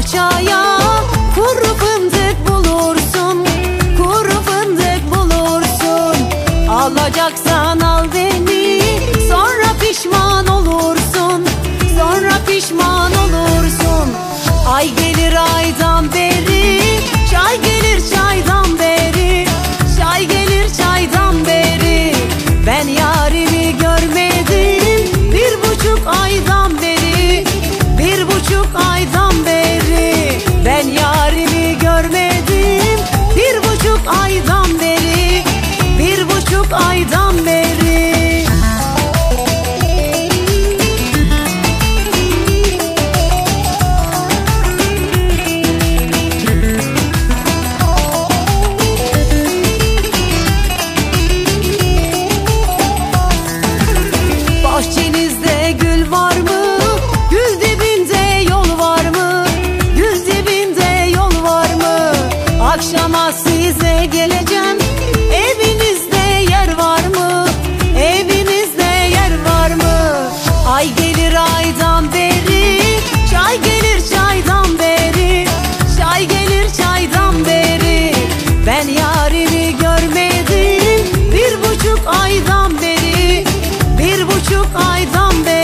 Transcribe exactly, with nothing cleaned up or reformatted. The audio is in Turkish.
parçaya kuru fındık bulursun, kuru fındık bulursun. Alacaksan al beni, sonra pişman olursun, sonra pişman olursun. Ay gelir aydan beri, çay gelir çaydan beri, çay gelir çaydan beri. Ben yarimi görmedim bir buçuk aydan beri, bir buçuk aydan beri. Ben yarimi görmedim bir buçuk aydan beri, bir buçuk aydan beri. Bahçenizde gül var mı? Gül dibinde yol var mı? Gül dibinde yol var mı? Akşama size geleceğim, evinizde yer var mı? Evinizde yer var mı? Ay gelir aydan beri, çay gelir çaydan beri, çay gelir çaydan beri. Ben yarimi görmedim bir buçuk aydan beri, bir buçuk aydan beri.